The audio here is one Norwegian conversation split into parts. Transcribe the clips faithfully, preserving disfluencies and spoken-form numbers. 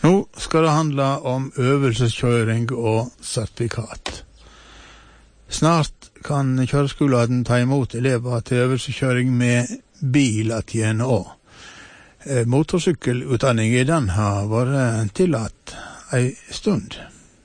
Nå skal det handle om øvelseskjøring og sertifikat. Snart kan kjøreskolen ta imot elever til øvelseskjøring med bil igjen også. Motorsykkelutdanning i den har vært tillatt en stund.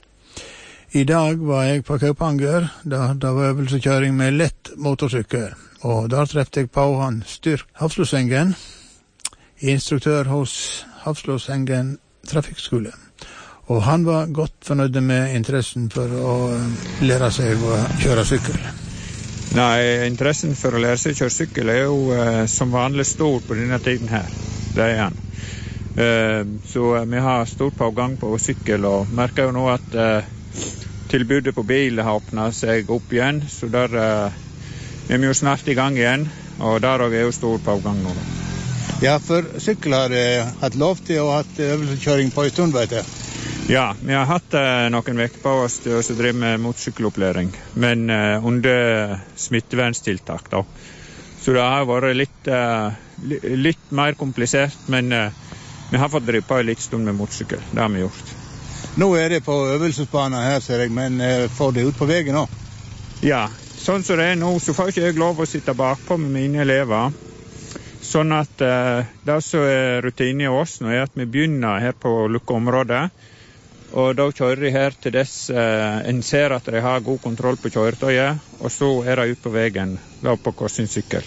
I dag var jeg på Kaupanger, der det var øvelseskjøring med lett motorsykkel, og der trefte jeg på han Styrk Hafslåsengen, instruktør hos Hafslåsengen trafikkskole. Og han var godt fornøyd med interessen for å lære seg å kjøre sykkel. Nei, interessen for å lære seg å kjøre sykkel er jo eh, som vanlig stor på denne tiden her. Det er han. Eh, så vi har stort pågang på sykkel, og merker jo nå at eh, tilbudet på bil har åpnet seg opp igjen, så der eh, er vi jo snart i gang igjen, og der er jo stor pågang nå. Ja, for sykkel har jeg hatt lov til å ha hatt øvelseskjøring på en stund, vet jeg. Ja, vi har hatt eh, noen vekker på oss til å drive med motorsykkelopplæring, men eh, under smitteverntiltak da. Så det har vært litt, eh, litt mer komplisert, men eh, vi har fått drive på en litt stund med motorsykkel. Det har vi gjort. Nå er det på øvelsesbanen her, ser jeg, men eh, får det ut på veien nå? Ja, sånn som det er nå, så får ikke jeg lov å sitte bakpå med mine elever. Sånn at eh, det som er rutine i oss nå er at vi begynner her på lukket område, og da kjører de her til dess eh, en ser at de har god kontroll på kjøretøyet, og så er de ut på veien, da på hver sin sykkel.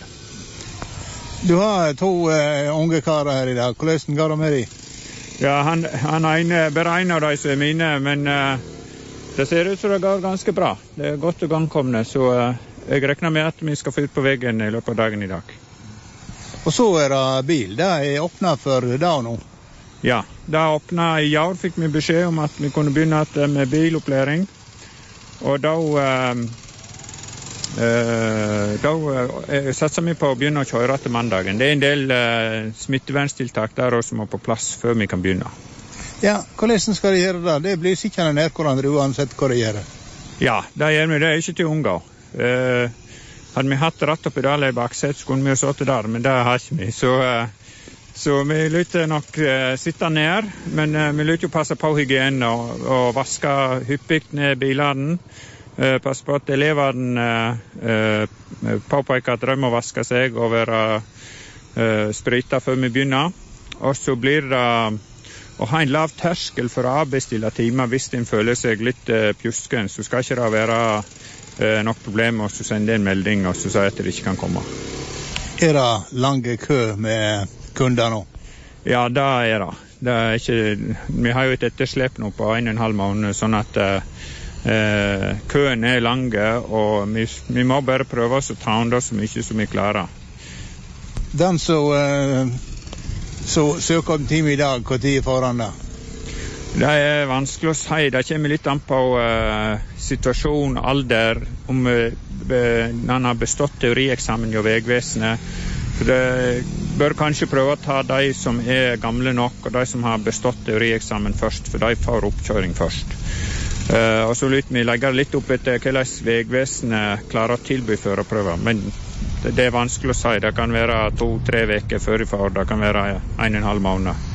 Du har to eh, unge karer her i dag. Hvordan går det med de? Ja, han, han ene, bare en av de som er mine, men eh, det ser ut som det går ganske bra. Det er godt og gangkomne, så eh, jeg regner med at vi skal få ut på veien i løpet av dagen i dag. Og så er det bil. Det er åpnet for da nå? Ja, det er åpnet. I år fikk vi beskjed om at vi kunne begynne med bilopplæring. Og da, eh, eh, da eh, satser vi på å begynne å kjøre til mandagen. Det er en del eh, smitteverntiltak der også som må på plass før vi kan begynne. Ja, hvordan skal de gjøre det? Det blir sikkert nær hverandre uansett hva de gjør. Ja, det gjør vi. Det er ikke til å unngå. Eh, Hadde vi hatt ratt og pedaler i bakset, så kunne vi jo sittet der, men det har ikke vi. Så, så vi lytter nok uh, sitte ned, men uh, vi lytter jo passe på hygiene og, og vaske hyppig ned bilene. Uh, passe på at elevene uh, uh, påpeker at de må vaske seg og være uh, sprita før vi begynner. Og så blir det å ha en lav terskel for å avbestille timer hvis en føler seg litt uh, pjusken, så skal ikke det være nok problemer, og så sender en melding og så sier at de ikke kan komme. Er det lange kø med kunder nå? Ja, det er det. Det er ikke, vi har jo et etterslep nå på en og en halv måned, sånn at eh, køen er lange, og vi, vi må bare prøve oss å ta unna så mye som vi klarer. Den som eh, så søker om time i dag, hva tid er foran da? Det er vanskelig å si. Det kommer litt an på uh, situasjon, alder, om uh, man har bestått teorieksamen i Vegvesenet. For det bør kanskje prøve å ta de som er gamle nok, og de som har bestått teorieksamen først, for de får oppkjøring først. Uh, og så lytter vi legge litt opp etter hvordan Vegvesenet klarer å tilby førerprøver. Men det, det er vanskelig å si. Det kan være to-tre veker før de får, det kan være en og en halv måned.